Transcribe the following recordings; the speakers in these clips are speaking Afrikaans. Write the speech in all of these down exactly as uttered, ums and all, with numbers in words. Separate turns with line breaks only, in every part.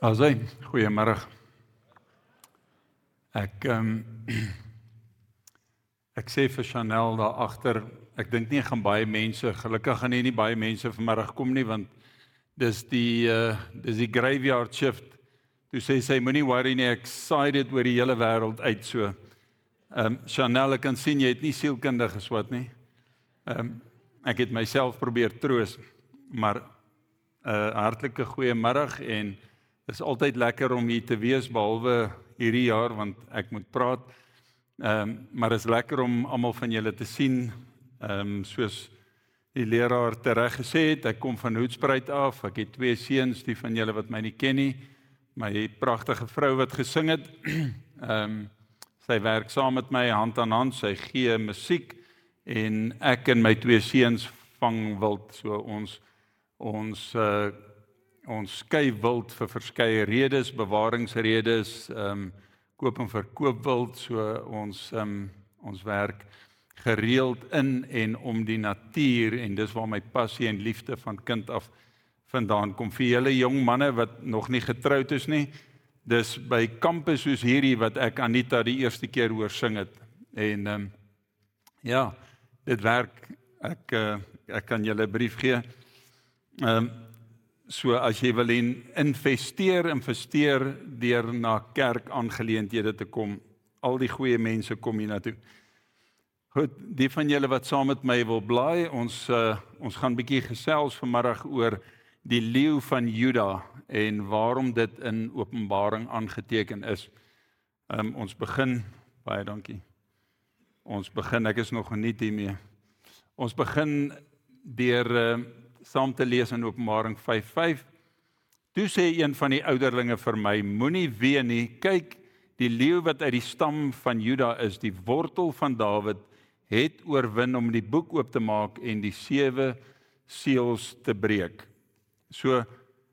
Asai, goeiemôre. Ek um, ek sê vir Chanel daar agter, ek dink nie gaan baie mense, gelukkig gaan nie, nie baie mense vanmiddag kom nie, want dis die uh, dis die graveyard shift. Toe sê sy moenie worry nie, ek saai dit oor die hele wêreld uit so. Um, Chanel, ek kan sien jy het nie sielkundig geswat nie. Um, ek het myself probeer troos, maar 'n uh, hartlike goeiemiddag en dit is altyd lekker om hier te wees, behalwe hierdie jaar, want ek moet praat. Um, maar het is lekker om almal van julle te sien. Um, soos die leraar tereg gesê het, ek kom van Hoedspruit af. Ek het twee seuns, die van julle wat my nie ken nie. My pragtige vrou wat gesing het. um, sy werk saam met my hand aan hand, sy gee musiek en ek en my twee seuns vang wild. So ons ons uh, Ons skei wild vir verskeie redes, bewaringsredes, um, koop en verkoop wild, so ons um, ons werk gereeld in en om die natuur en dis waar my passie en liefde van kind af vandaan kom. Vir julle jong manne wat nog nie getroud is nie, dis by kampe soos hierdie wat ek Anita die eerste keer hoor sing het. En um, ja, dit werk. Ek uh, ek kan julle 'n brief gee. Um, So as jy wil investeer, investeer deur na kerk aangeleenthede te kom. Al die goeie mense kom hier na toe. Goed, die van julle wat saam met my wil blaai, ons uh, ons gaan 'n bietjie gesels vanmiddag oor die leeu van Juda en waarom dit in Openbaring aangeteken is. Um, ons begin, baie dankie. Ons begin, ek is nog nie hiermee. Ons begin deur uh, saam te lees in Openbaring vyf vyf. Toe sê een van die ouderlinge vir my, moenie ween nie, kyk, die leeu wat uit die stam van Juda is, die wortel van Dawid, het oorwin om die boek oop te maak en die sewe seels te breek. So,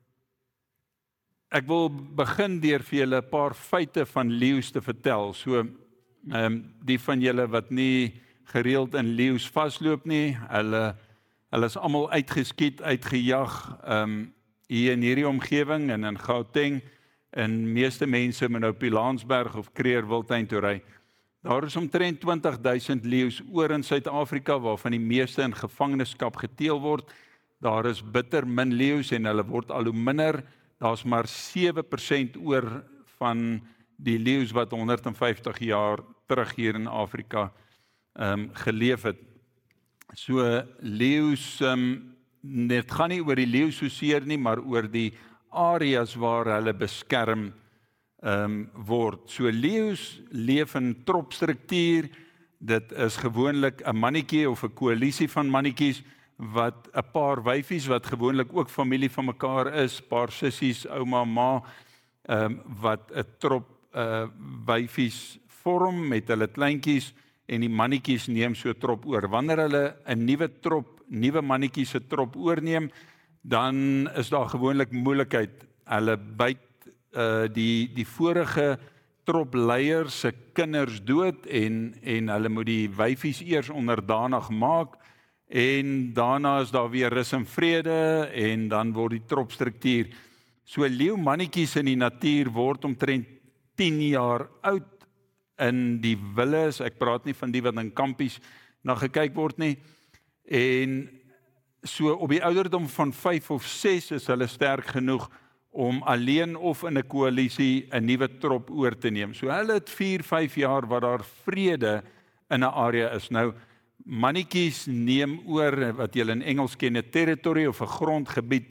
ek wil begin deur vir julle 'n paar feite van leeu's te vertel. So, um, die van julle wat nie gereeld in leeu's vasloop nie, hulle Hulle is almal uitgeskiet, uitgejag, um, hier in hierdie omgewing en in Gauteng, en meeste mense moet nou Pilanesberg of Kruger Wildtuin toe ry. Daar is omtrent twintig duisend leeu's oor in Suid-Afrika, waarvan die meeste in gevangenskap geteel word. Daar is bitter min leeu's en hulle word al hoe minder. Daar's maar sewe persent oor van die leeu's wat honderd vyftig jaar terug hier in Afrika um, geleef het. So leeu's, um, dit gaan nie oor die leeu so seer nie, maar oor die areas waar hulle beskerm um, word. So leeu's leef in tropstruktuur, dit is gewoonlik 'n mannetjie of 'n koalisie van mannetjies, wat 'n paar wyfies, wat gewoonlik ook familie van mekaar is, paar sissies, ouma, ma, um, wat 'n trop uh, wyfies vorm met hulle kleintjies, en die mannetjies neem so trop oor. Wanneer hulle 'n nuwe trop, nuwe mannetjies se trop oorneem, dan is daar gewoonlik moeilikheid. Hulle byt uh, die die vorige tropleier se kinders dood en en hulle moet die wyfies eers onderdanig maak en daarna is daar weer rus en vrede en dan word die tropstruktuur. So leeu mannetjies in die natuur word omtrent tien jaar oud. In die willes, ek praat nie van die wat in kampies na gekyk word nie, en so op die ouderdom van vyf of ses is hulle sterk genoeg om alleen of in 'n koalisie 'n nuwe trop oor te neem. So hulle het vier, vyf jaar wat daar vrede in 'n area is. Nou, mannetjies neem oor wat julle in Engels ken, 'n territory of 'n grondgebied,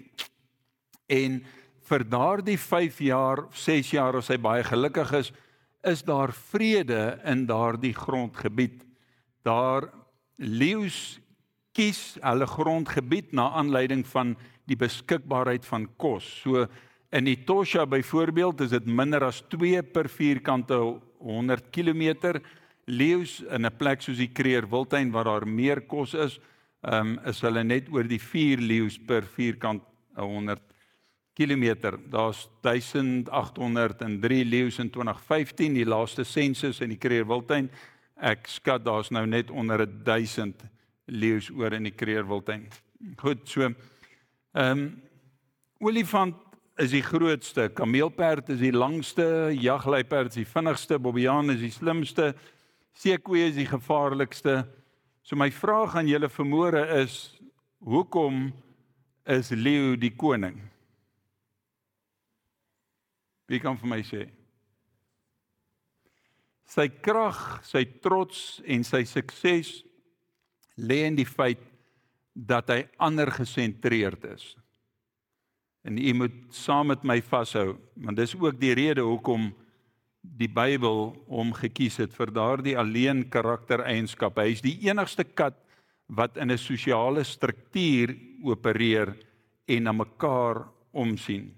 en vir daardie vyf jaar, ses jaar as hy baie gelukkig is, is daar vrede in daardie grondgebied. Daar leeu's kies hulle grondgebied na aanleiding van die beskikbaarheid van kos. So in Etosha byvoorbeeld is dit minder as twee per vierkante honderd kilometer. Leeu's in 'n plek soos die Kruger Wildtuin waar daar meer kos is, um, is hulle net oor die vier leeu's per vierkant honderd kilometer. Daar's duisend agt honderd en drie leeu's in twintig vyftien, die laaste sensus in die Kruger Wildtuin. Ek skat daar's nou net onder duisend leeu's oor in die Kruger Wildtuin. Goed, so ehm um, olifant is die grootste, kameelperd is die langste, jagluiperd is die vinnigste, bobbejaan is die slimste, seekoeie is die gevaarlikste. So my vraag aan julle vanmôre is, hoekom is leeu die koning? Wie kan vir my sê? Sy krag, sy trots en sy sukses lê in die feit dat hy ander gesentreerd is. En u moet saam met my vashou, want dis ook die rede hoekom die Bybel hom gekies het vir daardie alleen karaktereienskap. Hy is die enigste kat wat in 'n sosiale struktuur opereer en na mekaar omsien.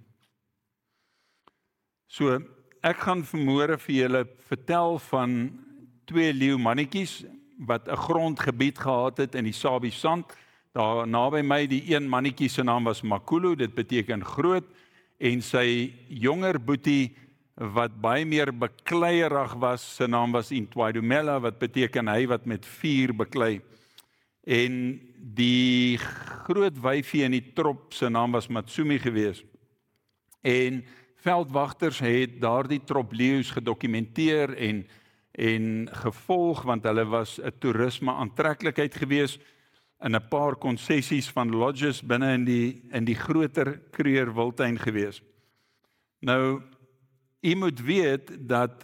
So, ek gaan vanmôre vir julle vertel van twee leeumannetjies wat 'n grondgebied gehad het in die Sabi-Sand. Daar naby my, die een mannetjie se naam was Makulu, dit beteken groot, en sy jonger boetie wat baie meer bekleierig was, sy naam was Intwaidumela, wat beteken hy wat met vuur beklei. En die groot wyfie in die trop, sy naam was Matsumi gewees. En veldwagters het daardie trop leeu's gedokumenteer en en gevolg, want hulle was 'n toerisme aantreklikheid gewees in 'n paar konsessies van lodges binne in die in die groter Kruger Wildtuin gewees. Nou, u moet weet dat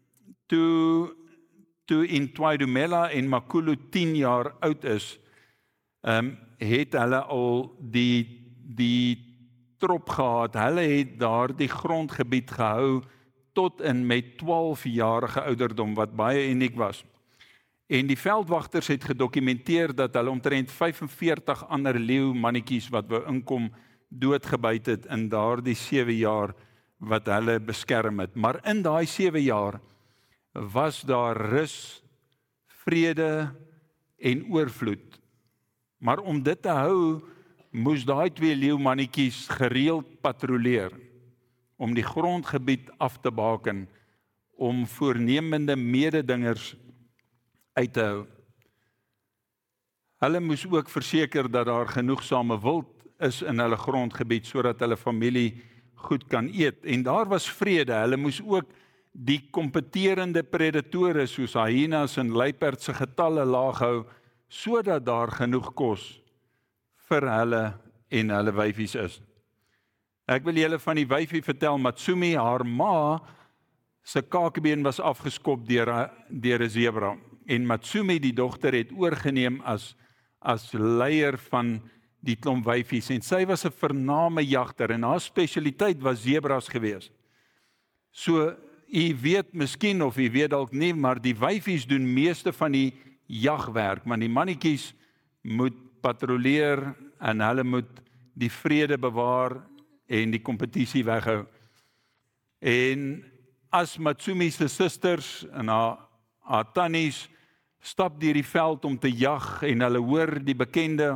toe toe Intwaidumela en Makulu tien jaar oud is, um, het hulle al die die trop gehad. Hulle het daardie grondgebied gehou tot in met twaalf-jarige ouderdom, wat baie uniek was. En die veldwagters het gedokumenteer dat hulle omtrent vyfenveertig ander leeumannetjies wat wou inkom doodgebyt het in daardie sewe jaar wat hulle beskerm het. Maar in daai sewe jaar was daar rus, vrede en oorvloed. Maar om dit te hou, moes daai twee leeumannetjies gereeld patrolleer om die grondgebied af te baken, om voornemende mededingers uit te hou. Hulle moes ook verseker dat daar genoegsame wild is in hulle grondgebied, sodat hulle familie goed kan eet. En daar was vrede. Hulle moes ook die kompeterende predatore soos hyenas en luiperd se getalle laag hou, sodat daar genoeg kos vir hulle en hulle wyfies is. Ek wil julle van die wyfie vertel, Matsumi, haar ma se kakebeen was afgeskop deur deur 'n zebra. En Matsumi, die dogter, het oorgeneem as as leier van die klomp wyfies. En sy was 'n vername jagter en haar spesialiteit was zebras gewees. So, u weet miskien of u weet dalk nie, maar die wyfies doen meeste van die jagwerk, maar die mannetjies moet patrolleer en hulle moet die vrede bewaar en die kompetisie weghou. En as Matsumi se susters en haar, haar tannies stap deur die veld om te jag en hulle hoor die bekende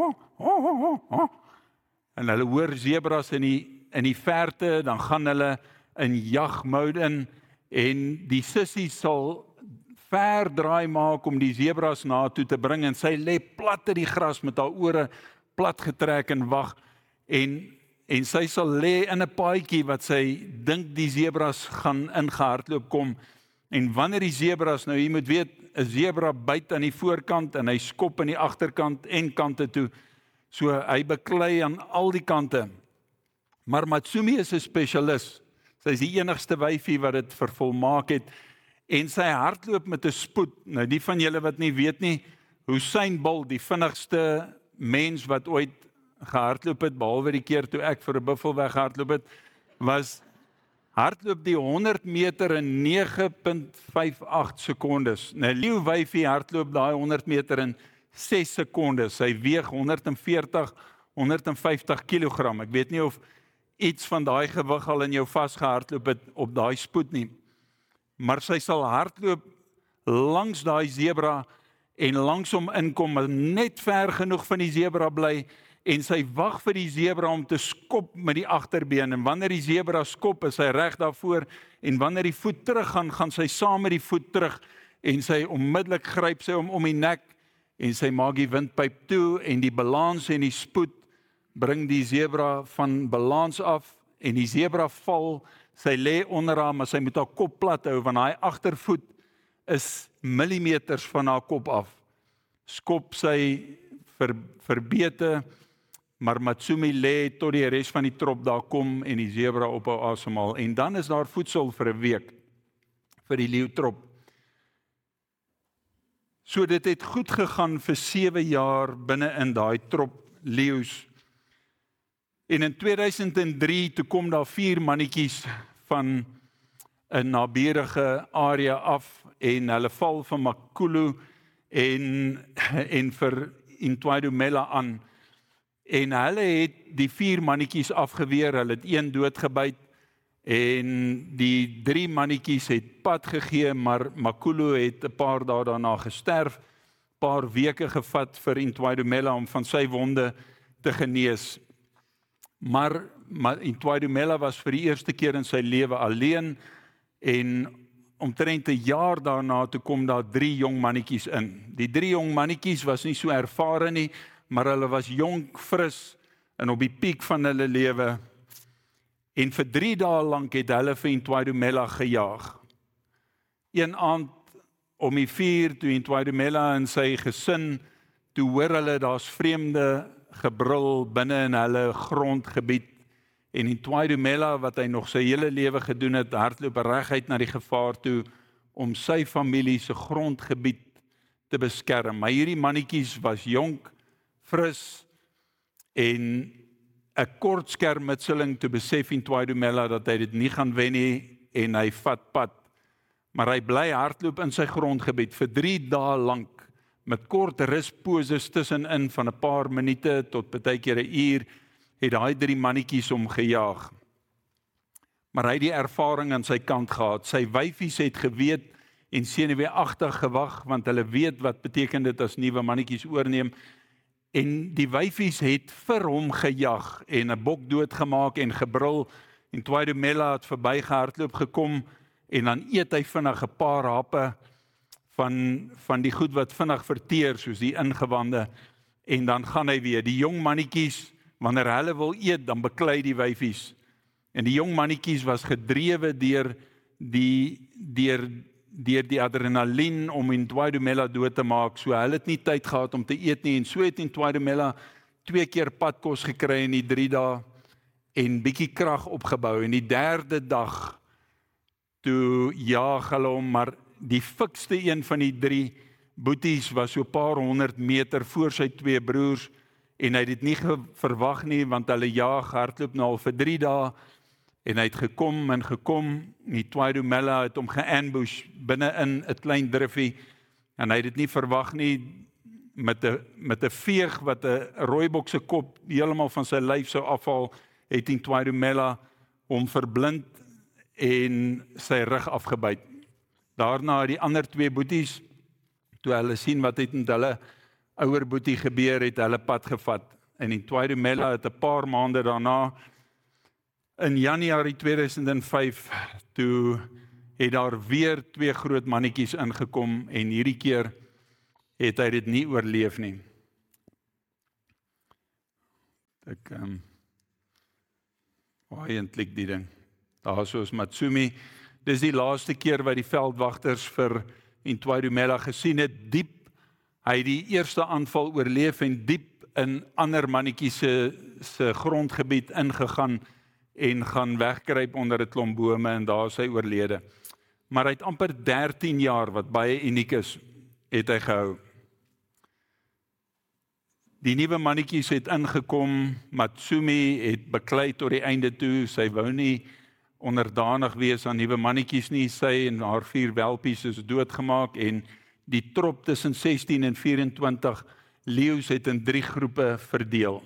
en hulle hoor zebras in die, in die verte, dan gaan hulle in jagmode in en die sussie sal ver draai maak om die zebras na toe te bring en sy lê plat in die gras met haar ore plat getrek en wag en en sy sal lê in 'n paadjie wat sy dink die zebras gaan ingehardloop kom. En wanneer die zebras, nou jy moet weet, 'n zebra byt aan die voorkant en hy skop aan die agterkant en kante toe. So hy beklei aan al die kante. Maar Matsumi is 'n spesialis. Sy is die enigste wyfie wat dit vervolmaak het. En sy hardloop met 'n spoed. Nou die van julle wat nie weet nie, Usain Bolt, die vinnigste mens wat ooit gehardloop het, behalwe die keer toe ek vir 'n buffel weghardloop het, was hardloop die honderd meter in nege komma vyf agt sekondes. Nou leeuwyfie hardloop daai honderd meter in ses sekondes. Sy weeg honderd veertig, honderd vyftig kilogram. Ek weet nie of iets van daai gewig al in jou vasgehardloop het op daai spoed nie. Maar sy sal hardloop langs daai zebra en langs hom inkom, maar net ver genoeg van die zebra bly en sy wag vir die zebra om te skop met die agterbeen en wanneer die zebra skop is sy reg daarvoor en wanneer die voet terug gaan, gaan sy saam met die voet terug en sy onmiddellik gryp sy hom om die nek en sy maak die windpyp toe en die balans en die spoed bring die zebra van balans af en die zebra val, sy lê onder haar, maar sy moet haar kop plat hou, want haar agtervoet is millimeters van haar kop af. Skop sy ver, verbete, maar Matsumi lê tot die res van die trop daar kom en die zebra op haar asemhaal. En dan is daar voedsel vir 'n week vir die leeutrop. So dit het goed gegaan vir sewe jaar binne in daai trop leeu's. En in tweeduisend drie toe kom daar vier mannetjies van 'n naburige area af en hulle val vir Makulu en en vir Intwaidumela aan. En hulle het die vier mannetjies afgeweer, hulle het een doodgebyt en die drie mannetjies het pad gegee, maar Makulu het 'n paar dae daarna gesterf, paar weke gevat vir Intwaidumela om van sy wonde te genees. Maar, maar Intwaidumela was vir die eerste keer in sy lewe alleen en omtrent 'n jaar daarna toe kom daar drie jong mannetjies in. Die drie jong mannetjies was nie so ervare nie, maar hulle was jonk, fris en op die piek van hulle lewe. En vir drie dae lank het hulle vir Intwaidumela gejaag. Een aand om die vier, toe Intwaidumela en sy gesin, toe hoor hulle daar's vreemde gebrul binne in hulle grondgebied. En Intwaidumela, wat hy nog sy hele lewe gedoen het, hardloop reguit na die gevaar toe om sy familie se grondgebied te beskerm. Maar hierdie mannetjies was jonk, fris en 'n kort skermutseling te besef Intwaidumela dat hy dit nie gaan wen nie en hy vat pad. Maar hy bly hardloop in sy grondgebied vir drie dae lank met kort rusposes tussenin van 'n paar minute tot partykeer 'n uur het daai drie mannetjies hom gejaag. Maar hy het die ervaring aan sy kant gehad. Sy wyfies het geweet en senuweeagtig gewag want hulle weet wat beteken dit as nuwe mannetjies oorneem. En die wyfies het vir hom gejag en 'n bok doodgemaak en gebrul. En Intwaidumela het verbygehardloop gekom en dan eet hy vinnig 'n paar happe van van die goed wat vinnig verteer soos die ingewande en dan gaan hy weer. Die jong mannetjies, wanneer hulle wil eet, dan beklei die wyfies. En die jong mannetjies was gedrewe deur die deur deur die adrenalien om Intwaidumela dood te maak. So hulle het nie tyd gehad om te eet nie en so het Intwaidumela twee keer padkos gekry in die drie dae en bietjie krag opgebou. En die derde dag toe jaag hulle hom, maar die fikste een van die drie boeties was so 'n paar honderd meter voor sy twee broers en hy het dit nie verwag nie want hulle jaag hardloop nou al vir drie dae. En hy het gekom en gekom, Intwaidumela het hom geambush binne in 'n klein driffie en hy het dit nie verwag nie met 'n met 'n veeg wat 'n rooibok se kop heeltemal van sy lyf sou afhaal, het Intwaidumela hom verblind en sy rug afgebyt. Daarna het die ander twee boeties, toe hulle sien wat het met hulle ouer boetie gebeur, het hulle pad gevat. En Intwaidumela het 'n paar maande daarna in Januarie tweeduisend vyf, toe het daar weer twee groot mannetjies ingekom en hierdie keer het hy dit nie oorleef nie. Ek um, waar eintlik die ding. Daar soos Matsumi, dis die laaste keer wat die veldwagters vir Intwaidumela gesien het, diep, hy het die eerste aanval oorleef en diep in ander mannetjies se se grondgebied ingegaan en gaan wegkruip onder 'n klomp bome en daar is hy oorlede. Maar hy het amper dertien jaar, wat baie uniek is, het hy gehou. Die nuwe mannetjies het ingekom, Matsumi het beklei tot die einde toe, sy wou nie onderdanig wees aan nuwe mannetjies nie, sy en haar vier welpies is doodgemaak en die trop tussen sestien en vyf-en-twintig leeu's het in drie groepe verdeel.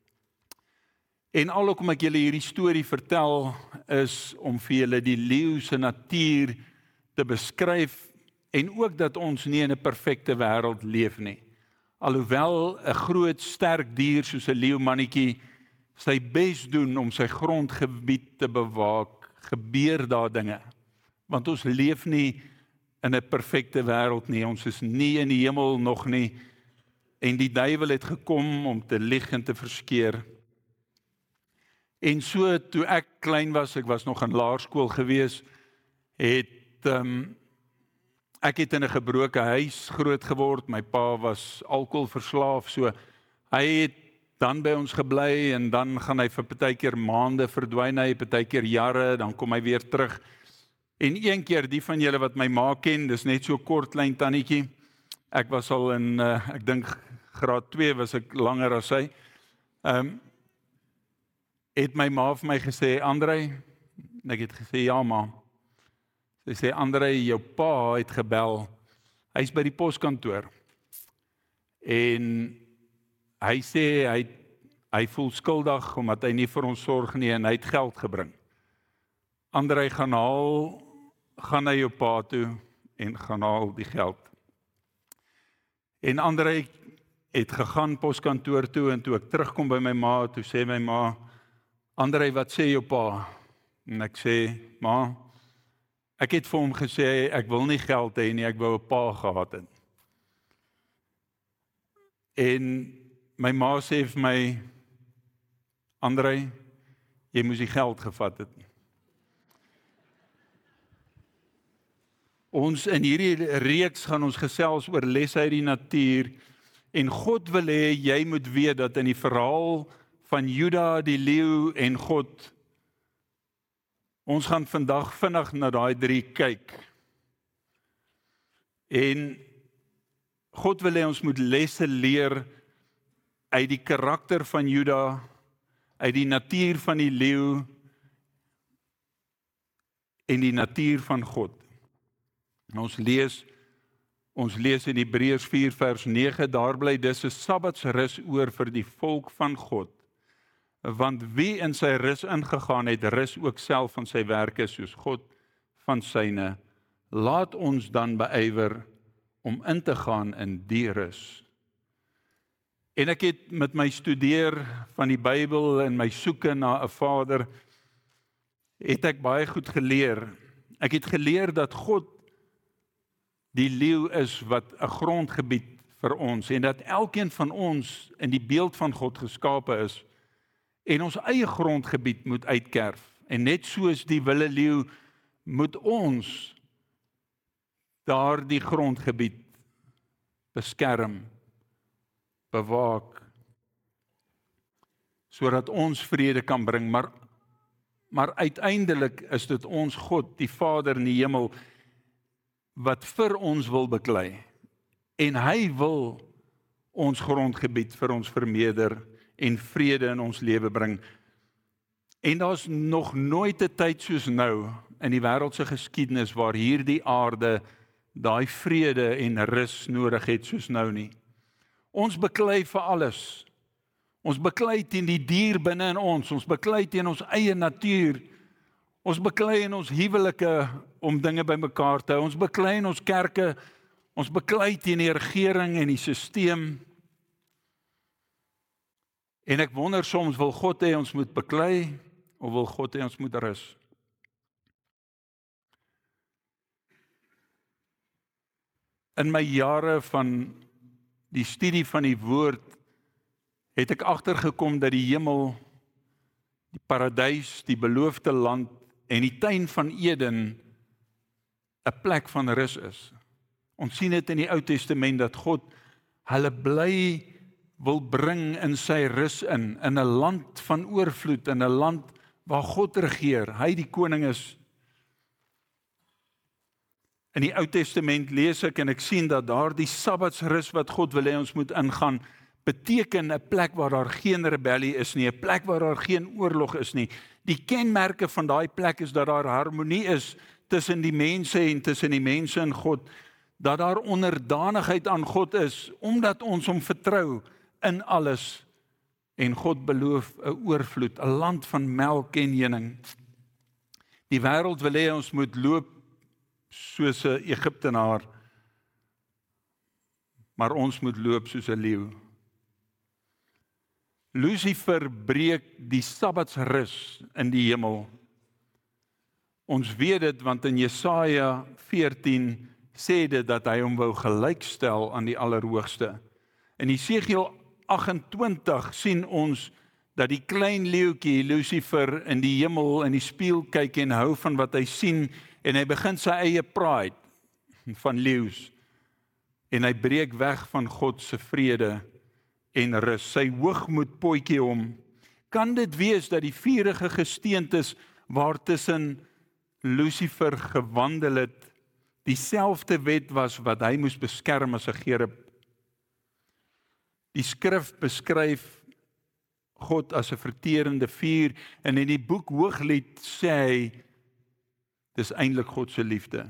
En alhoewel ek julle hierdie storie vertel, is om vir julle die leeu se natuur te beskryf en ook dat ons nie in 'n perfekte wêreld leef nie. Alhoewel 'n groot sterk dier soos 'n leeumannetjie sy bes doen om sy grondgebied te bewaak, gebeur daar dinge. Want ons leef nie in 'n perfekte wêreld nie, ons is nie in die hemel nog nie en die duiwel het gekom om te lieg en te verskeer. En so toe ek klein was, ek was nog in laerskool gewees, het um, ek het in 'n gebroke huis groot geword. My pa was alkoholverslaaf, so hy het dan by ons gebly en dan gaan hy vir partykeer maande verdwyn hy, partykeer jare, dan kom hy weer terug. En een keer, die van julle wat my ma ken, dis net so kort klein tannetjie. Ek was al in, uh, ek dink graad twee was ek langer as hy. Um, het my ma vir my gesê, Andrei, en ek het gesê, ja ma. Sy sê, Andrei, jou pa het gebel, hy's by die poskantoor. En hy sê, hy, hy voel skuldig, omdat hy nie vir ons sorg nie, en hy het geld gebring. Andrei, gaan haal, gaan na jou pa toe, en gaan haal die geld. En Andrei het gegaan poskantoor toe, en toe ek terugkom by my ma, toe sê my ma, Andrei, wat sê jou pa? En ek sê, ma, ek het vir hom gesê, ek wil nie geld hê nie, ek wou 'n pa gehad het. En my ma sê vir my, Andrei, jy moes die geld gevat het. Ons in hierdie reeks gaan ons gesels oor lesse uit die natuur, en God wil hê, jy moet weet dat in die verhaal van Juda, die leeu en God, ons gaan vandag vinnig na daai drie kyk. En God wil hê ons moet lesse leer uit die karakter van Juda, uit die natuur van die leeu en die natuur van God. En ons lees ons lees in Hebreërs vier vers nege, daar bly dis 'n Sabbatsrus oor vir die volk van God. Want wie in sy rus ingegaan het, rus ook self van sy werke soos God van syne. Laat ons dan beywer om in te gaan in die rus. En ek het met my studeer van die Bybel en my soeke na 'n Vader, het ek baie goed geleer. Ek het geleer dat God die leeu is wat 'n grondgebied vir ons, en dat elkeen van ons in die beeld van God geskape is, en ons eie grondgebied moet uitkerf. En net soos die wilde leeu, moet ons daardie grondgebied beskerm, bewaak, sodat ons vrede kan bring. Maar, maar uiteindelik is dit ons God, die Vader in die hemel, wat vir ons wil beklei. En hy wil ons grondgebied vir ons vermeerder en vrede in ons lewe bring. En daar's nog nooit 'n tyd soos nou in die wêreldse geskiedenis waar hierdie aarde daai vrede en rus nodig het soos nou nie. Ons beklei vir alles. Ons beklei teen die dier binne in ons, ons beklei teen ons eie natuur. Ons beklei in ons huwelike om dinge bymekaar te hou. Ons beklei in ons kerke, ons beklei teen die regering en die stelsel. En ek wonder soms, wil God hê ons moet beklei, of wil God hê ons moet rus? In my jare van die studie van die woord, het ek agtergekom dat die hemel, die paradys, die beloofde land en die tuin van Eden 'n plek van rus is. Ons sien dit in die Ou Testament dat God hulle bly wil bring in sy rus in, in 'n land van oorvloed, in 'n land waar God regeer, hy die koning is. In die Ou Testament lees ek en ek sien dat daar die Sabbatsrus wat God wil hê ons moet ingaan, beteken 'n plek waar daar geen rebellie is nie, 'n plek waar daar geen oorlog is nie. Die kenmerke van daai plek is dat daar harmonie is tussen die mense en tussen die mense en God, dat daar onderdanigheid aan God is, omdat ons hom vertrou in alles, en God beloof 'n oorvloed, 'n land van melk en honing. Die wêreld wil hê ons moet loop soos 'n Egiptenaar, maar ons moet loop soos 'n leeu. Lucifer breek die Sabbatsrus in die hemel. Ons weet dit want in Jesaja veertien sê dit dat hy hom wou gelykstel aan die Allerhoogste. In Jesegiel agt en twintig sien ons dat die klein leeuetjie Lucifer in die hemel in die spieël kyk en hou van wat hy sien en hy begin sy eie pride van leeu's en hy breek weg van God se vrede en rus. Sy hoogmoed potjie hom. Kan dit wees dat die vurige gesteentes waartussen Lucifer gewandel het, dieselfde wet was wat hy moes beskerm as 'n gerub? Die skrif beskryf God as 'n verterende vuur en in die boek Hooglied sê hy, dis eintlik God se liefde.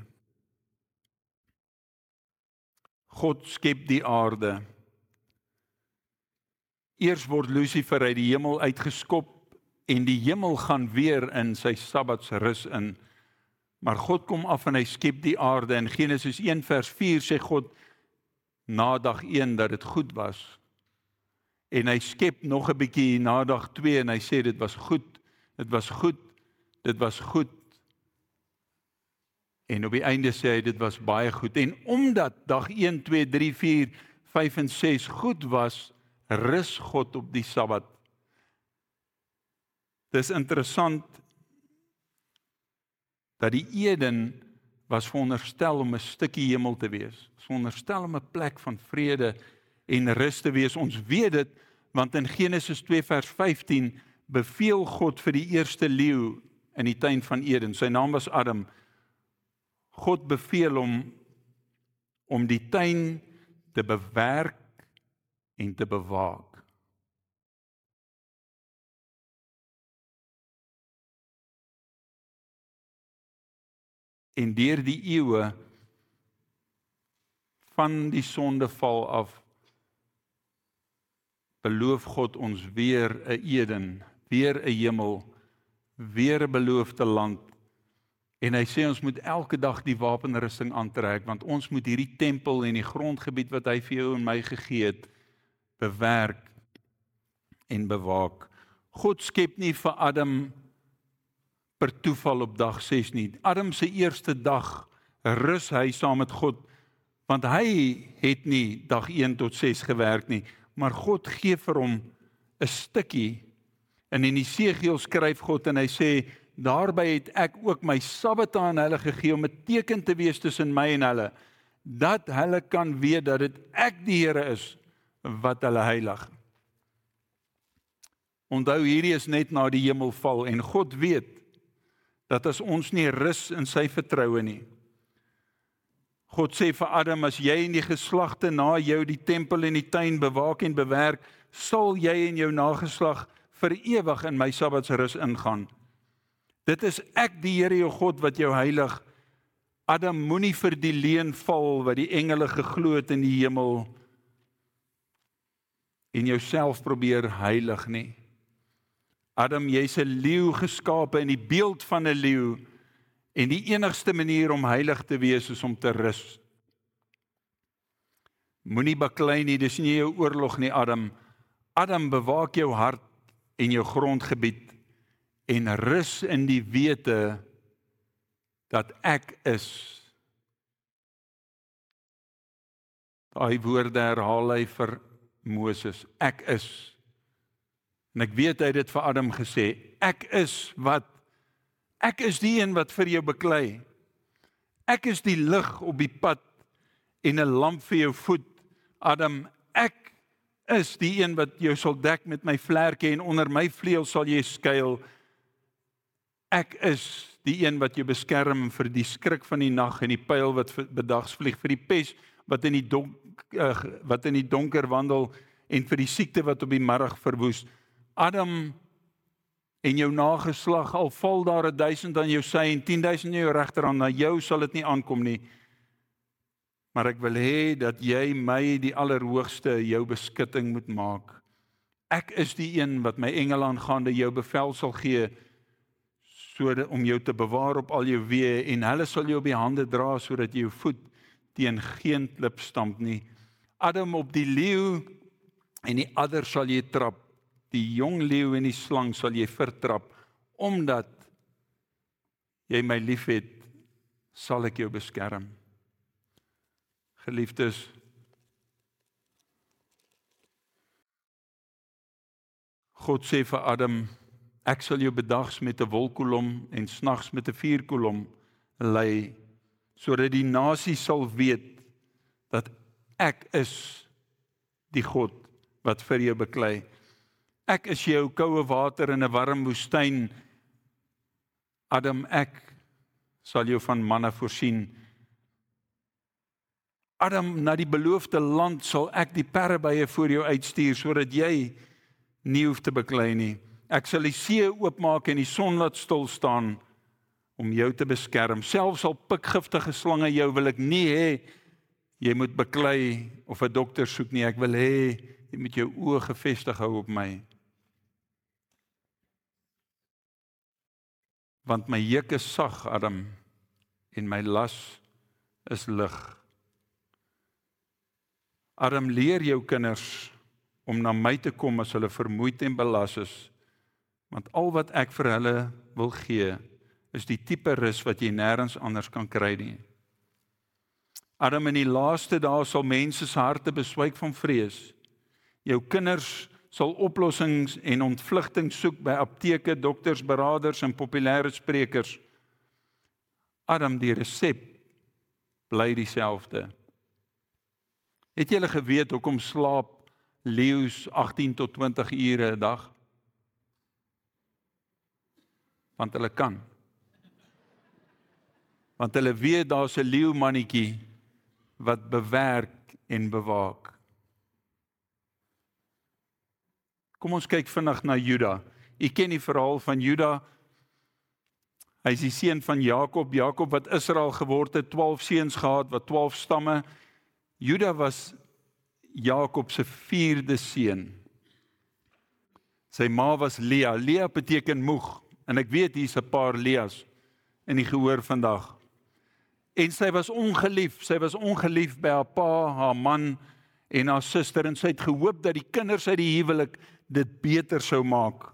God skep die aarde. Eers word Lucifer uit die hemel uitgeskop en die hemel gaan weer in sy sabbatsrus in. Maar God kom af en hy skep die aarde. In Genesis een vers vier sê God na dag een dat dit goed was. En hy skep nog 'n bietjie na dag twee en hy sê dit was goed, dit was goed, dit was goed. En op die einde sê hy dit was baie goed. En omdat dag een, twee, drie, vier, vyf en ses goed was, rus God op die Sabbat. Dis interessant dat die Eden was veronderstel om 'n stukkie hemel te wees. Veronderstel om 'n plek van vrede en rus te wees. Ons weet dit, want in Genesis twee vers vyftien beveel God vir die eerste leeu in die tuin van Eden. Sy naam was Adam. God beveel hom om die tuin te bewerk en te bewaak. En deur die eeue van die sondeval af beloof God ons weer 'n Eden, weer 'n hemel, weer 'n beloofde land. En hy sê ons moet elke dag die wapenrusting aantrek, want ons moet hierdie tempel en die grondgebied wat hy vir jou en my gegee het, bewerk en bewaak. God skep nie vir Adam per toeval op dag ses nie. Adam se eerste dag rus hy saam met God, want hy het nie dag een tot ses gewerk nie, maar God gee vir hom 'n stukkie. En in Esegiel skryf God en hy sê, daarby het ek ook my Sabbate aan hulle gegee om 'n teken te wees tussen my en hulle, dat hulle kan weet dat dit ek die Here is wat hulle heilig. Onthou, hierdie is net na die hemelval en God weet dat as ons nie rus in sy vertroue nie. God sê vir Adam, as jy en die geslagte na jou die tempel en die tuin bewaak en bewerk, sal jy en jou nageslag vir ewig in my sabbatsrus ingaan. Dit is ek die Here jou God wat jou heilig. Adam, moenie vir die leuen val wat die engele geglo het in die hemel en jouself probeer heilig nie. Adam, jy's 'n leeu geskape in die beeld van 'n leeu en die enigste manier om heilig te wees is om te rus. Moenie baklei nie, dis nie jou oorlog nie, Adam. Adam, bewaak jou hart en jou grondgebied en rus in die wete dat ek is. Daai woorde herhaal hy vir Moses, ek is. En ek weet hy het dit vir Adam gesê, ek is wat? Ek is die een wat vir jou beklei. Ek is die lig op die pad en 'n lamp vir jou voet. Adam, ek is die een wat jou sal dek met my vlerke en onder my vleuel sal jy skuil. Ek is die een wat jou beskerm vir die skrik van die nag en die pyl wat bedags vlieg, vir die pes wat in die donk, uh, wat in die donker wandel en vir die siekte wat op die marg verwoes. Adam, en jou nageslag, al val daar 'n duisend aan jou sy en tien duisend aan jou regterhand, na jou sal dit nie aankom nie. Maar ek wil hê dat jy my die Allerhoogste jou beskutting moet maak. Ek is die een wat my engele aangaande jou bevel sal gee, sodat om jou te bewaar op al jou weë, en hulle sal jou op die hande dra sodat jy jou voet teen geen klip stamp nie. Adam, op die leeu en die adder sal jy trap. Die jong leeu en die slang sal jy vertrap, omdat jy my liefhet, sal ek jou beskerm. Geliefdes, God sê vir Adam, ek sal jou bedags met 'n wolkkolom en snags met 'n vuurkolom lei, sodat die nasie sal weet dat ek is die God wat vir jou beklei. Ek is jou koue water in 'n warm woestyn. Adam, ek sal jou van manna voorsien. Adam, na die beloofde land sal ek die perdebye voor jou uitstuur, sodat jy nie hoef te beklei nie. Ek sal die see oopmaak en die son laat stil staan om jou te beskerm. Selfs al pikgiftige slange jou wil ek nie hê jy moet beklei of 'n dokter soek nie. Ek wil hê jy moet jou oë gefestig hou op my. Want my juk is sag, Adam, en my las is lig. Adam, leer jou kinders om na my te kom as hulle vermoeid en belas is, want al wat ek vir hulle wil gee, is die tipe rus wat jy nêrens anders kan kry nie. Adam, in die laaste dae sal mense se harte beswyk van vrees. Jou kinders sal oplossings en ontvlugting soek by apteke, dokters, beraders en populêre sprekers. Adam, die resep bly dieselfde. Het julle geweet hoekom slaap leeu's agttien tot twintig ure 'n dag? Want hulle kan. Want hulle weet daar's 'n leeumannetjie wat bewerk en bewaak. Kom ons kyk vinnig na Juda. U ken die verhaal van Juda. Hy is die seun van Jakob, Jakob wat Israel geword het, twaalf seuns gehad, wat twaalf stamme. Juda was Jakob se vierde seun. Sy ma was Lea. Lea beteken moeg. En ek weet hier's 'n paar Leas in die gehoor vandag. En sy was ongelief. Sy was ongelief by haar pa, haar man en haar suster. En sy het gehoop dat die kinders uit die huwelik dit beter sou maak.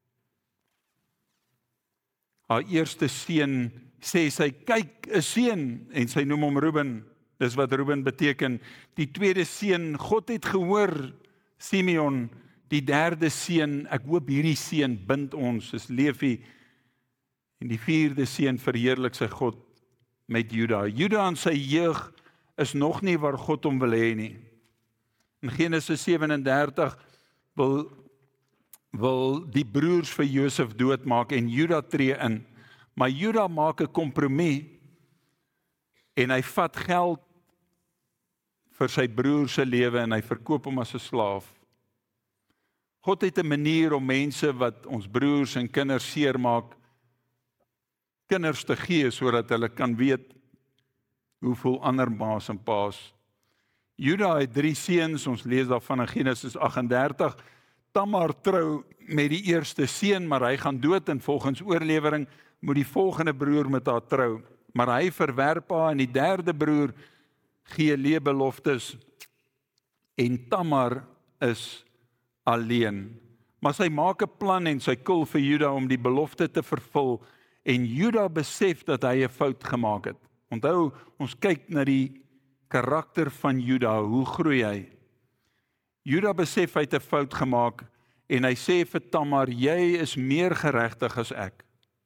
Haar eerste seun sê sy, kyk, 'n seun, en sy noem hom Reuben. Dis wat Reuben beteken. Die tweede seun, God het gehoor, Simeon. Die derde seun, ek hoop hierdie seun bind ons, is Levi. En die vierde seun verheerlik sy God met Juda. Juda in sy jeug is nog nie waar God hom wil hê nie. In Genesis sewenendertig wil, wil die broers vir Josef doodmaak en Juda tree in. Maar Juda maak 'n kompromie en hy vat geld vir sy broer se lewe en hy verkoop hom as 'n slaaf. God het 'n manier om mense wat ons broers en kinders seermaak, kinders te gee sodat hulle kan weet hoe voel ander ma's en pa's. Juda het drie seuns, ons lees daarvan in Genesis agt-en-dertig. Tamar trou met die eerste seun, maar hy gaan dood en volgens oorlewering moet die volgende broer met haar trou. Maar hy verwerp haar en die derde broer gee leebeloftes en Tamar is alleen. Maar sy maak 'n plan en sy kil vir Juda om die belofte te vervul en Juda besef dat hy 'n fout gemaak het. Onthou, ons kyk na die karakter van Juda, hoe groei hy? Juda besef hy het 'n fout gemaak en hy sê vir Tamar, jy is meer geregtig as ek.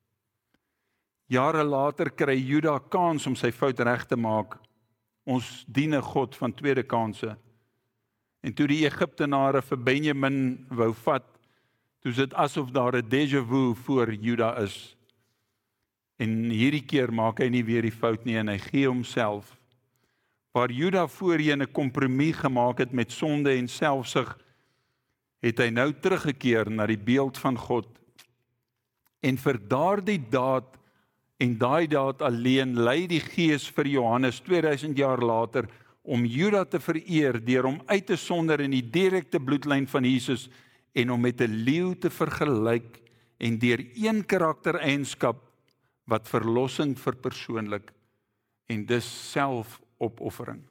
Jare later kry Juda kans om sy fout reg te maak. Ons dien 'n God van tweede kanse. En toe die Egiptenare vir Benjamin wou vat, toe is dit asof daar 'n déjà vu voor Juda is. En hierdie keer maak hy nie weer die fout nie en hy gee homself. Waar Juda voorheen 'n kompromie gemaak het met sonde en selfsug, het hy nou teruggekeer na die beeld van God. En vir daardie daad en daai daad alleen lei die Gees vir Johannes tweeduisend jaar later om Juda te vereer deur hom uit te sonder in die direkte bloedlyn van Jesus en hom met 'n leeu te vergelyk en deur een karaktereienskap wat verlossing verpersoonlik en dis selfopoffering.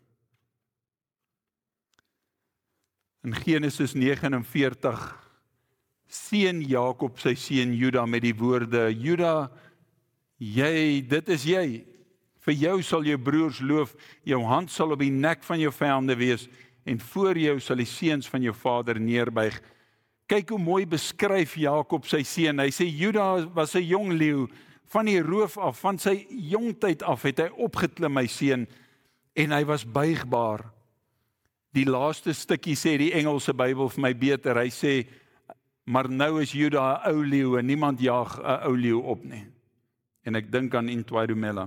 In Genesis negenenveertig seën Jakob sy seun Juda met die woorde, Juda, jy, dit is jy. Vir jou sal jou broers loof, jou hand sal op die nek van jou vyande wees en voor jou sal die seuns van jou vader neerbuig. kyk hoe mooi beskryf Jakob sy seun. Hy sê Juda was 'n jong leeu, van die roof af, van sy jongtyd af het hy opgeklim, my seun, en hy was buigbaar. Die laaste stukkie sê die Engelse Bybel vir my beter, hy sê, maar nou is Juda 'n ou leeu en niemand jaag 'n ou leeu op nie. En ek dink aan Intwaidumela.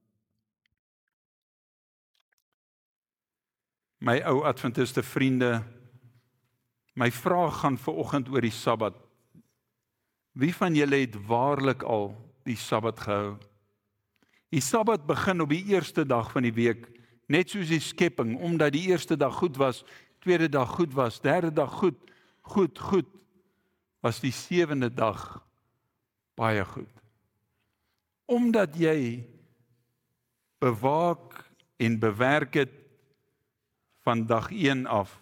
My ou Adventiste vriende, my vraag gaan vanoggend oor die Sabbat. Wie van julle het waarlik al die Sabbat gehou? Die Sabbat begin op die eerste dag van die week, net soos die skepping, omdat die eerste dag goed was, tweede dag goed was, derde dag goed, goed, goed, was die sewende dag baie goed. Omdat jy bewaak en bewerk het van dag een af,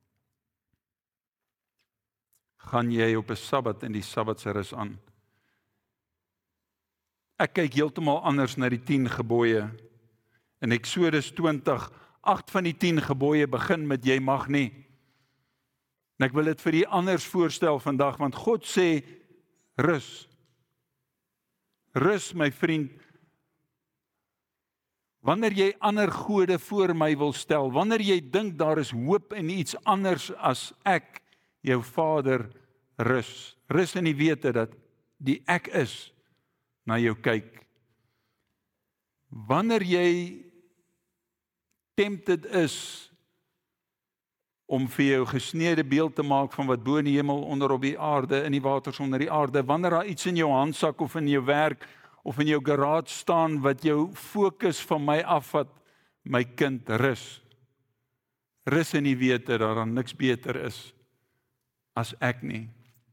gaan jy op 'n Sabbat in die Sabbat se rus aan. Ek kyk heeltemal anders na die tien gebooie. In Eksodus twintig, agt van die tien gebooie begin met jy mag nie. En ek wil dit vir die anders voorstel vandag, want God sê, rus. Rus, my vriend. Wanneer jy ander gode voor my wil stel, wanneer jy dink daar is hoop in iets anders as ek, jou Vader, rus. Rus in die wete dat die ek is, na jou kyk. Wanneer jy tempted is om vir jou gesneede beeld te maak van wat bo in die hemel, onder op die aarde, in die waters onder die aarde, wanneer daar iets in jou handsak of in jou werk of in jou garage staan wat jou fokus van my afvat, my kind, rus. Rus in die wete dat daar niks beter is as ek nie.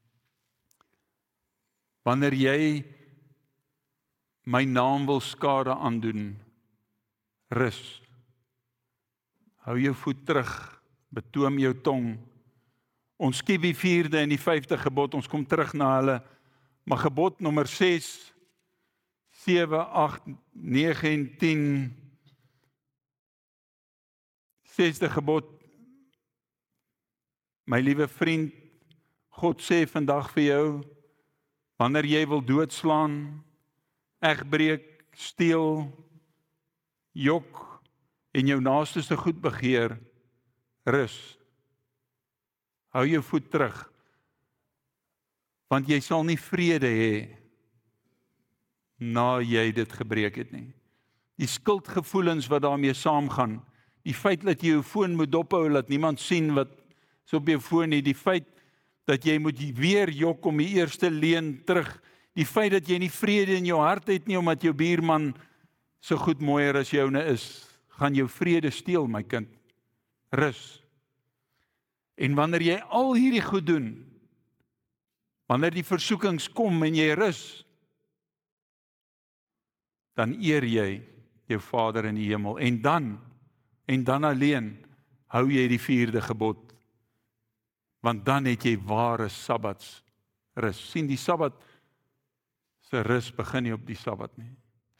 Wanneer jy my naam wil skade aandoen, rus. Hou jou voet terug, betoom jou tong. Ons skiep die vierde en die vyfde gebod, ons kom terug na hulle, maar gebod nommer ses, sewe, agt, nege en tien, sesde gebod, my liewe vriend, God sê vandag vir jou, wanneer jy wil doodslaan, egbreek, steel, jok en jou naaste se goed begeer, rus. Hou jou voet terug, want jy sal nie vrede hê na jy dit gebreek het nie. Die skuldgevoelens wat daarmee saamgaan, die feit dat jy jou foon moet dophou, dat niemand sien wat is op jou foon nie, die feit dat jy moet weer jok om die eerste leen terug, die feit dat jy nie vrede in jou hart het nie, omdat jou buurman so goed mooier as joune is, gaan jou vrede steel, my kind. Rus. En wanneer jy al hierdie goed doen, wanneer die versoekings kom en jy rus, dan eer jy jou Vader in die hemel. En dan, en dan alleen, hou jy die vierde gebod. Want dan het jy ware Sabbats rus. Sien, die Sabbat se rus begin nie op die Sabbat nie.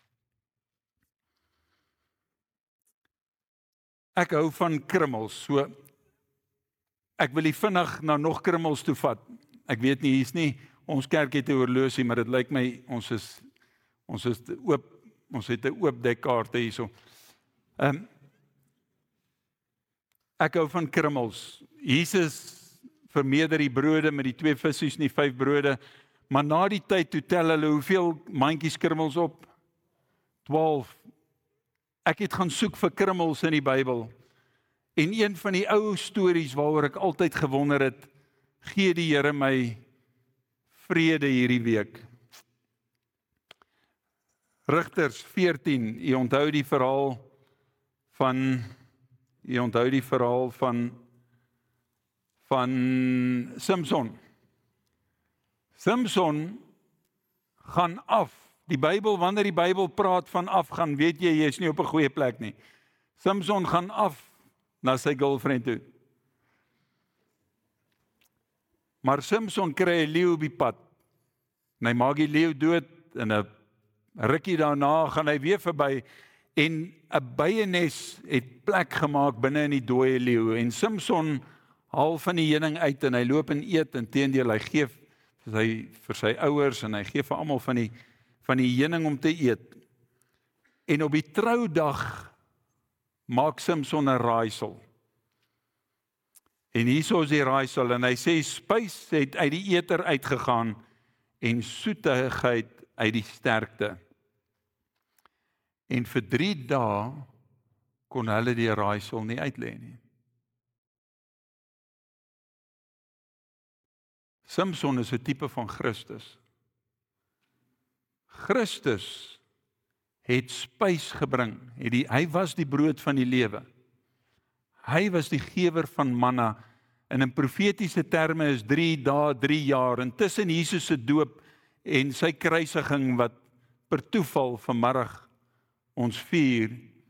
Ek hou van krummels, so ek wil die vinnig na nog krummels toe vat. Ek weet nie, hier is nie, ons kerk het 'n horlosie, maar dit lyk my, ons is, ons is oop, ons het 'n oop dekkaarte hierso. Um, ek hou van krummels. Jesus vermeerder die brode met die twee visse en die vyf brode, maar na die tyd toe tel hulle hoeveel mandjies krummels op? twaalf. Ek het gaan soek vir krummels in die Bybel. En een van die ou stories waaroor ek altyd gewonder het, gee die Here my vrede hierdie week. Rigters veertien, jy onthou die verhaal van, jy onthou die verhaal van, van Samson. Samson gaan af. Die Bybel, wanneer die Bybel praat van afgaan, weet jy, jy is nie op 'n goeie plek nie. Samson gaan af na sy girlfriend toe. Maar Samson kry 'n leeu op die pad. En hy maak die leeu dood, en 'n rukkie daarna gaan hy weer verby, en 'n byenes het plek gemaak binne in die dooie leeu, en Samson haal van die heuning uit en hy loop en eet, inteendeel hy gee vir sy, vir sy ouers en hy gee vir almal van die, van die heuning om te eet. En op die troudag maak Samson 'n raaisel. En hierso is die raaisel en hy sê spys het uit die eter uitgegaan en soetigheid uit die sterkte. En vir drie dae kon hulle die raaisel nie uitlê nie. Samson is 'n tipe van Christus. Christus het spys gebring. Het die, hy was die brood van die lewe. Hy was die gewer van manna. En in profetiese terme is drie dae, drie jaar. En tussen Jesus se doop en sy kruisiging wat per toeval vanmiddag ons vier,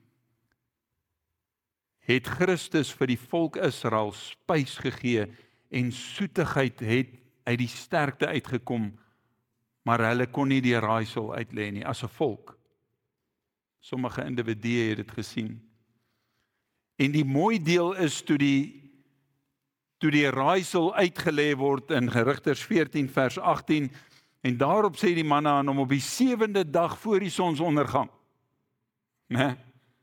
het Christus vir die volk Israel spys gegee en soetigheid het uit die sterkte uitgekom, maar hulle kon nie die raaisel uitlê nie as 'n volk. Sommige individue het dit gesien. En die mooi deel is toe die toe die raaisel uitgelê word in Rigters veertien vers agttien, en daarop sê die manne aan hom op die sewende dag voor die sonsondergang, né?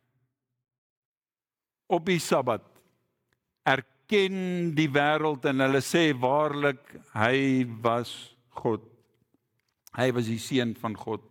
Op die Sabbat, erken die wêreld en hulle sê waarlik, hy was God. Hy was die seun van God.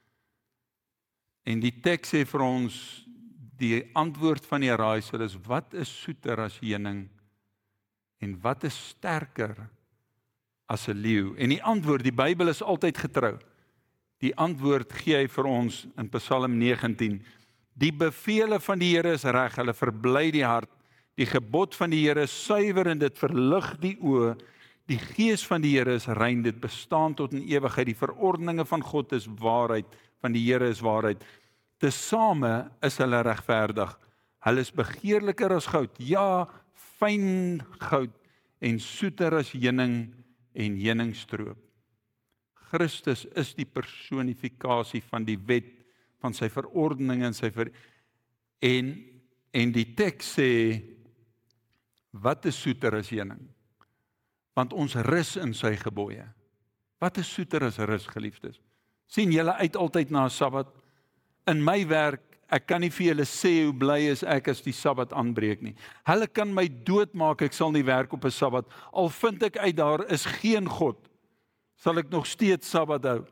En die teks sê vir ons, die antwoord van die raaisel is, wat is soeter as heuning en wat is sterker as 'n leeu? En die antwoord, die Bybel is altyd getrou. Die antwoord gee hy vir ons in Psalm negentien. Die bevele van die Here is reg, hulle verbly die hart. Die gebod van die Here is suiwer en dit verlig die oë. Die gees van die Here is rein, dit bestaan tot in ewigheid. Die verordeninge van God is waarheid, van die Here is waarheid. Tesame is hulle regverdig. Hulle is begeerliker as goud, ja, fyn goud en soeter as heuning en heuningstroop. Christus is die personifikasie van die wet, van sy verordeninge en sy ver... en en die teks sê, wat is soeter as heuning? Want ons rus in sy gebooie. Wat is soeter as rus, geliefdes? Sien julle uit altyd na 'n Sabbat? In my werk, ek kan nie vir julle sê hoe bly is ek as die Sabbat aanbreek nie. Hulle kan my doodmaak, ek sal nie werk op 'n Sabbat. Al vind ek uit daar is geen God, sal ek nog steeds Sabbat hou.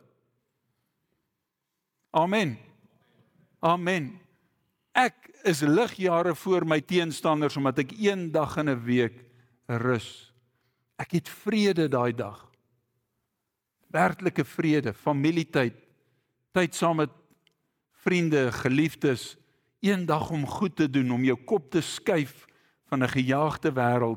Amen. Amen. Ek is ligjare voor my teenstanders, omdat ek een dag in 'n week rus. Ek het vrede daai dag. Werklike vrede, familietyd, tyd saam met vriende, geliefdes, een dag om goed te doen, om jou kop te skuif van 'n gejaagde wêreld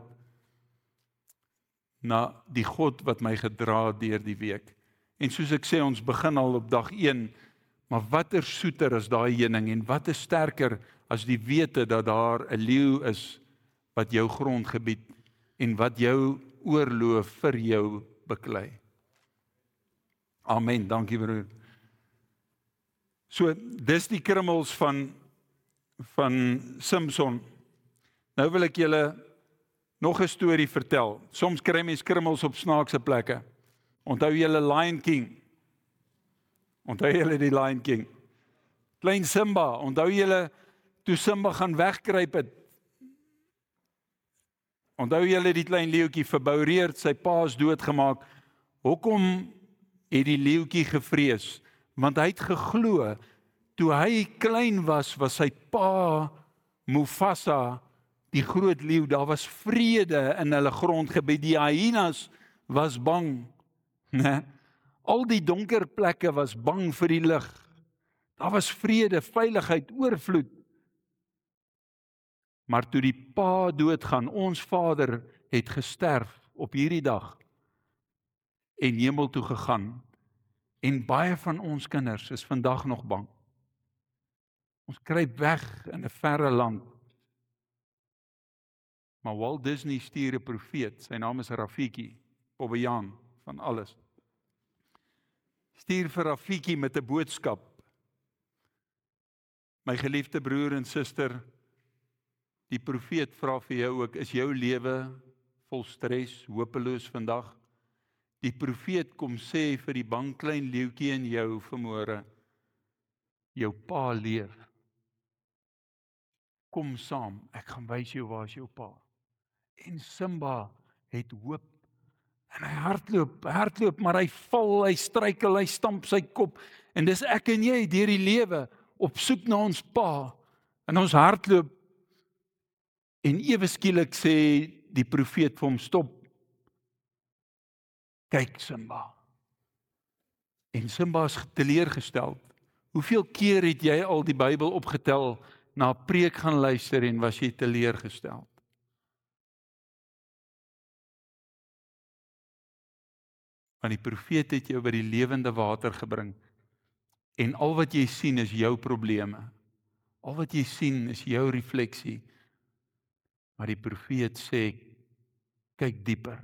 na die God wat my gedra deur die week. En soos ek sê, ons begin al op dag een, maar wat is soeter as daai heuning en wat is sterker as die wete dat daar 'n leeu is wat jou grondgebied en wat jou oorloof vir jou beklei. Amen, dankie broer. So, dis die krummels van, van Samson. Nou wil ek julle nog 'n storie vertel. Soms kry mens krummels op snaakse plekke. Onthou julle Lion King? Onthou julle die Lion King? Klein Simba, onthou julle toe Simba gaan wegkruip het? Onthou julle die klein leeuetjie verboureerd, sy pa is doodgemaak. Hoekom het die leeuetjie gevrees? Want hy het geglo, toe hy klein was, was sy pa Mufasa, die groot leeu, daar was vrede in hulle grondgebied. Die hyenas was bang. Nee? Al die donker plekke was bang vir die lig. Daar was vrede, veiligheid, oorvloed. Maar toe die pa doodgaan, ons Vader het gesterf op hierdie dag en hemel toe gegaan. En baie van ons kinders is vandag nog bang. Ons kruip weg in 'n verre land. Maar Walt Disney stuur 'n profeet, sy naam is Rafiki, Pobbejaan van alles. Stuur vir Rafiki met 'n boodskap. My geliefde broer en suster, die profeet vra vir jou ook, is jou lewe vol stres, hopeloos vandag. Die profeet kom sê vir die bang klein leeuetjie in jou vanmôre, jou pa leef. Kom saam, ek gaan wys jou waar is jou pa. En Simba het hoop. En hy hardloop, hardloop, maar hy val, hy struikel, hy stamp sy kop. En dis ek en jy deur die lewe op soek na ons pa. En ons hardloop. En ewe skielik sê die profeet vir hom, stop. Kyk Simba. En Simba is teleurgesteld. Hoeveel keer het jy al die Bybel opgetel, na 'n preek gaan luister en was jy teleurgesteld? Want die profeet het jou by die lewende water gebring. En al wat jy sien is jou probleme. Al wat jy sien is jou refleksie. Maar die profeet sê, kyk dieper.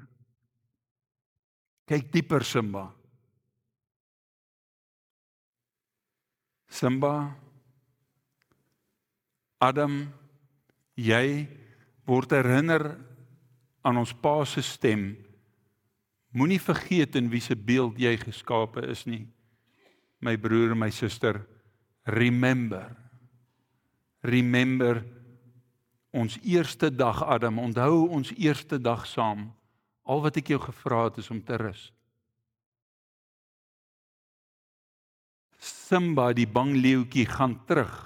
Kyk dieper Simba. Simba, Adam, jy word herinner aan ons pa se stem. Moenie vergeet in wie se beeld jy geskape is nie. My broer, my suster, remember. Remember ons eerste dag, Adam, onthou ons eerste dag saam. Al wat ek jou gevra het is om te rus. Simba, die bang leeuetjie, gaan terug.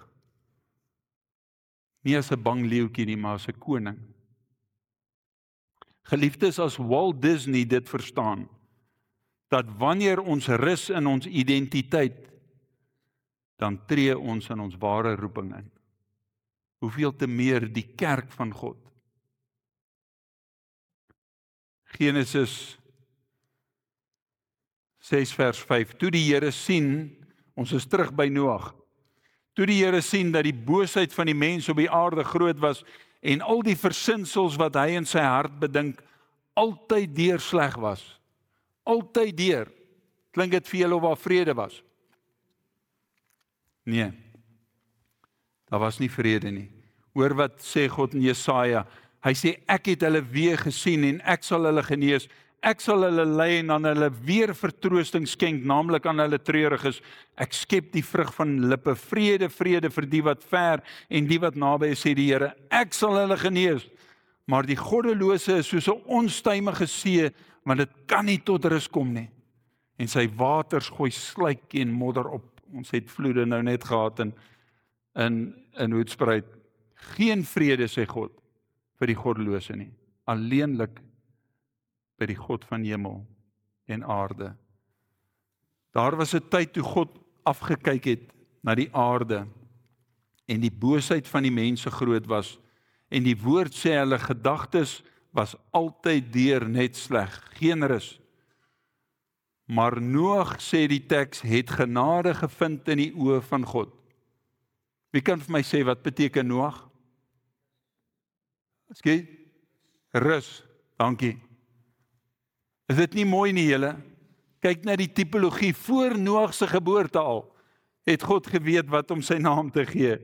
Nie as 'n bang leeuetjie nie, maar as 'n koning. Geliefdes, as Walt Disney dit verstaan, dat wanneer ons rus in ons identiteit, dan tree ons in ons ware roeping in. Hoeveel te meer die kerk van God. Genesis ses vers vyf, toe die Here sien, ons is terug by Noag, toe die Here sien dat die boosheid van die mens op die aarde groot was, en al die versinsels wat hy in sy hart bedink, altyd deur sleg was. Altyd deur. Klink dit vir julle of daar vrede was? Nee, daar was nie vrede nie. Hoor wat sê God in Jesaja, hy sê, ek het hulle weer gesien en ek sal hulle genees, ek sal hulle lei en aan hulle weer vertroosting skenk, naamlik aan hulle treuriges. Ek skep die vrug van lippe, vrede, vrede vir die wat ver en die wat naby is, sê die Here, ek sal hulle genees. Maar die goddelose is soos 'n onstuimige see, want dit kan nie tot rus kom nie. En sy waters gooi slyk en modder op. Ons het vloede nou net gehad in in in Hoedspruit. Geen vrede, sê God, vir die goddelose nie. Alleenlik by die God van hemel en aarde. Daar was 'n tyd toe God afgekyk het na die aarde en die boosheid van die mense groot was en die woord sê hulle gedagtes was altyd deur net sleg, geen rus. Maar Noag, sê die teks, het genade gevind in die oë van God. Wie kan vir my sê wat beteken Noag? Skei, rus, dankie. Is dit nie mooi nie, julle? Kyk na die tipologie, voor Noag se geboorte al, het God geweet wat om sy naam te gee.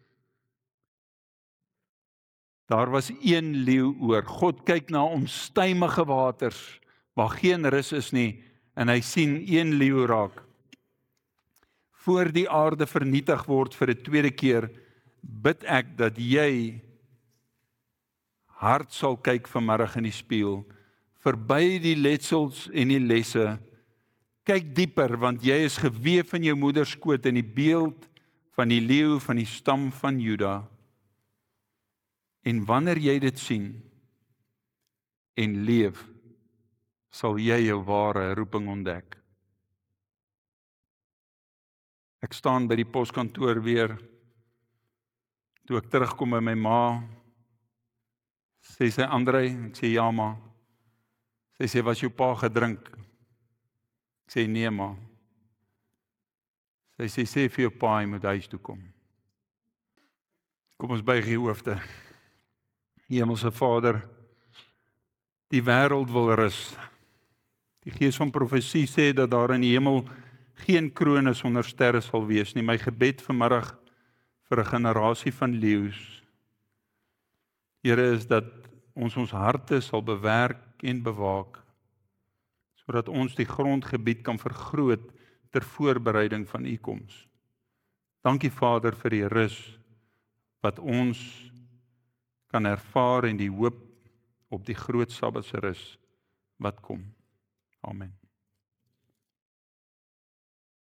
Daar was een leeu oor. God kyk na onstuimige waters, waar geen rus is nie, en hy sien een leeu raak. Voor die aarde vernietig word vir 'n tweede keer, bid ek dat jy hard sal kyk vanmiddag in die spieël, verby die letsels en die lesse. Kyk dieper, want jy is geweef in jou moeder skoot in die beeld van die leeu van die stam van Juda. En wanneer jy dit sien en leef, sal jy jou ware roeping ontdek. Ek staan by die poskantoor weer, toe ek terugkom by my ma, sê sy, Andrei, ek sê ja ma, sy sê, was jou pa gedrink? Ek sê nee ma. Sy sê, sê vir jou pa, hy moet huis toe kom. Kom ons buig die hoofde. Hemelse Vader, die wêreld wil rus. Die gees van profesie sê dat daar in die hemel geen kroon sonder sterre sal wees nie. My gebed vanmiddag vir 'n generasie van leeu's, Here, is dat ons ons harte sal bewerk en bewaak, sodat ons die grondgebied kan vergroot ter voorbereiding van u koms. Dankie Vader vir die rus wat ons kan ervaar en die hoop op die groot Sabbatsrus wat kom. Amen.